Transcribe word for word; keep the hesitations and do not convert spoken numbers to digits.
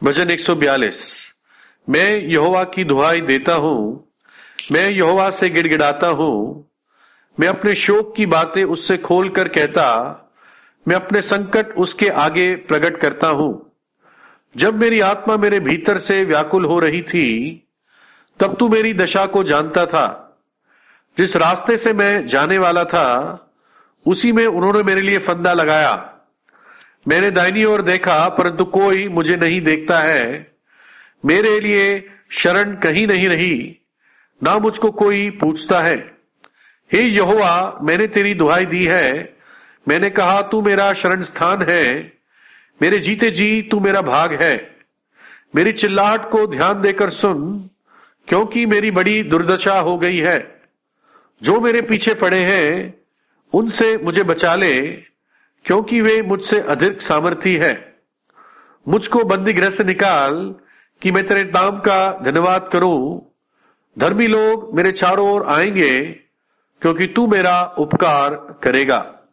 भजन एक सौ बयालीस। मैं यहोवा की दुहाई देता हूं, मैं यहोवा से गिड़गिड़ाता हूं, मैं अपने शोक की बातें उससे खोल कर कहता, मैं अपने संकट उसके आगे प्रकट करता हूं। जब मेरी आत्मा मेरे भीतर से व्याकुल हो रही थी, तब तू मेरी दशा को जानता था। जिस रास्ते से मैं जाने वाला था, उसी में उन्होंने मेरे लिए फंदा लगाया। मैंने दाहिनी ओर देखा, परंतु कोई मुझे नहीं देखता है। मेरे लिए शरण कहीं नहीं रही, ना मुझको कोई पूछता है। हे यहोवा, मैंने तेरी दुहाई दी है। मैंने कहा, तू मेरा शरण स्थान है। मेरे जीते जी तू मेरा भाग है। मेरी चिल्लाहट को ध्यान देकर सुन, क्योंकि मेरी बड़ी दुर्दशा हो गई है। जो मेरे पीछे पड़े हैं, उनसे मुझे बचा ले, क्योंकि वे मुझसे अधिक सामर्थी है। मुझको बंदीगृह से निकाल, कि मैं तेरे नाम का धन्यवाद करूं। धर्मी लोग मेरे चारों ओर आएंगे, क्योंकि तू मेरा उपकार करेगा।